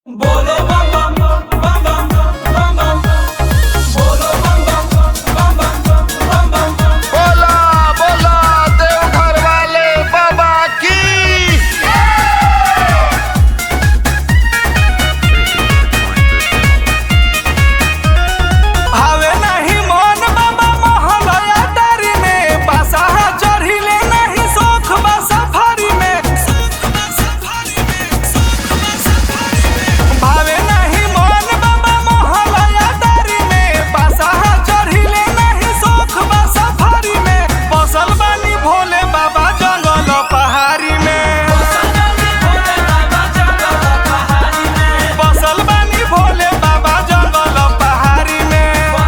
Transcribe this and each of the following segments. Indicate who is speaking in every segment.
Speaker 1: बोलो बम बम बम बम बम बम बोलो बम बम बम बम बम बम।
Speaker 2: बोला बोला देवघर वाले बाबा की।
Speaker 1: भावे नहीं मन बाबा महलया डारी में, बसाहा चढ़िले नहीं सोख बा सफारी में। भावे नहीं मन बाबा महलया डारी में, बसाहा चढ़िले नहीं सोख बा सफारी में। बसल बानी भोले बाबा जंगल पहाड़ी में। बसल बानी भोले बाबा जंगल पहाड़ी में।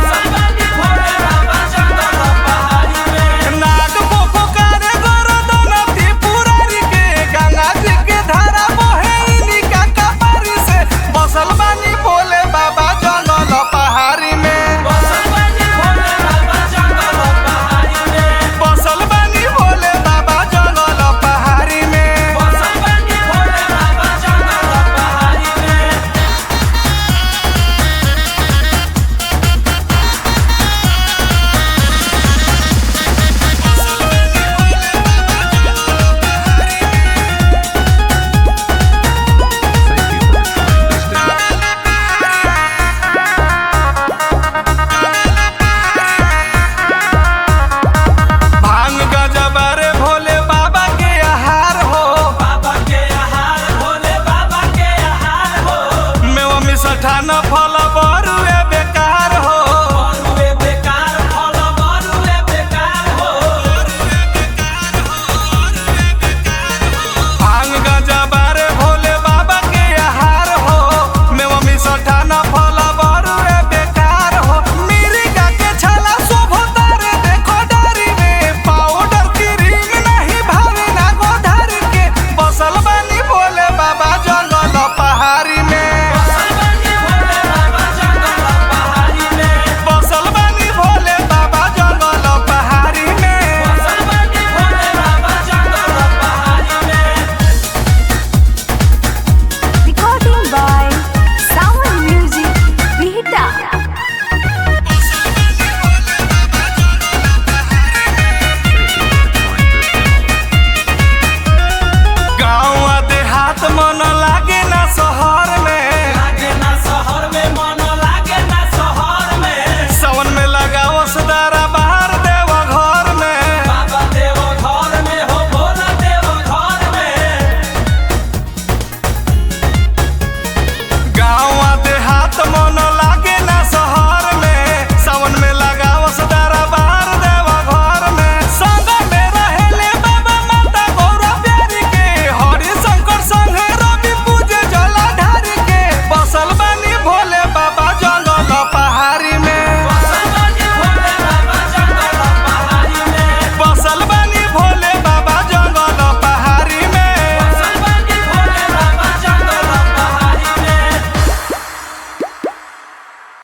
Speaker 1: नाग पोपोकारे गरदन त्रिपुरारी के, गंगा जी के धारा बहे इनका कपारी से। बसल बानी भोले बाबा जंगल पहाड़ी में। बसल बानी भोले बाबा जंगल पहाड़ी में। भांग गजबा रे भोले बाबा के आहार हो। मेवा मिष्ठान फल